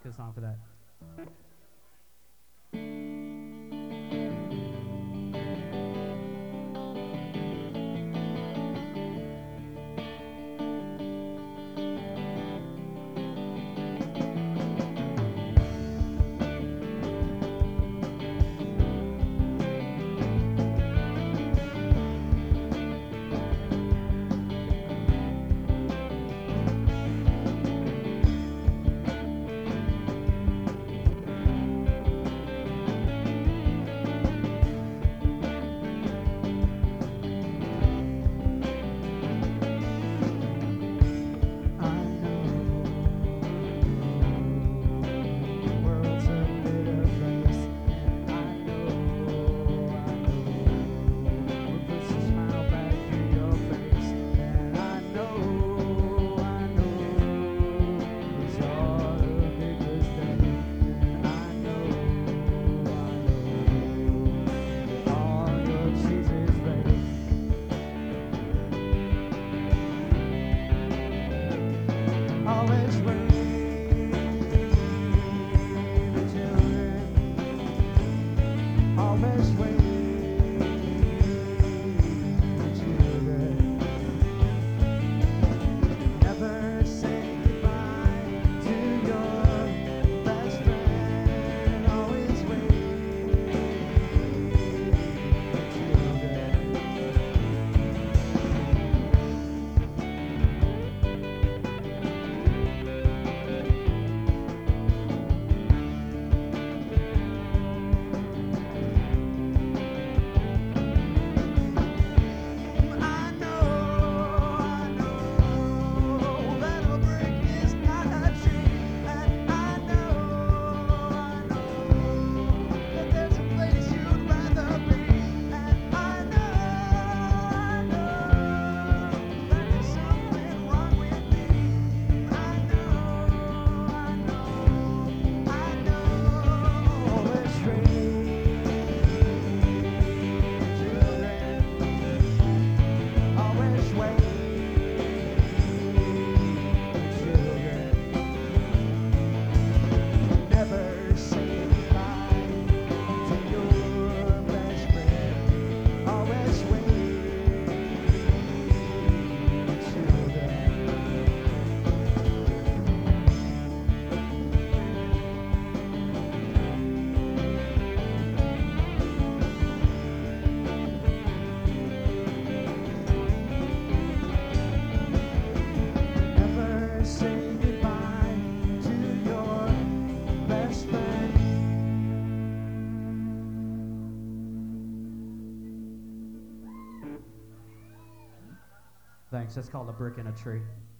Good song for that. Always wait for children. Always wait for children. Never say goodbye to your best friend. Always wait for children. I know that a brick is not a tree, and I know that there's a place you'd rather be, and I know that there's something wrong with me. I know. Always raise children. Always wait for children. Never say goodbye to your best friend. Always wait for children. Never say goodbye to your best friend. Thanks. That's called A Brick in a Tree.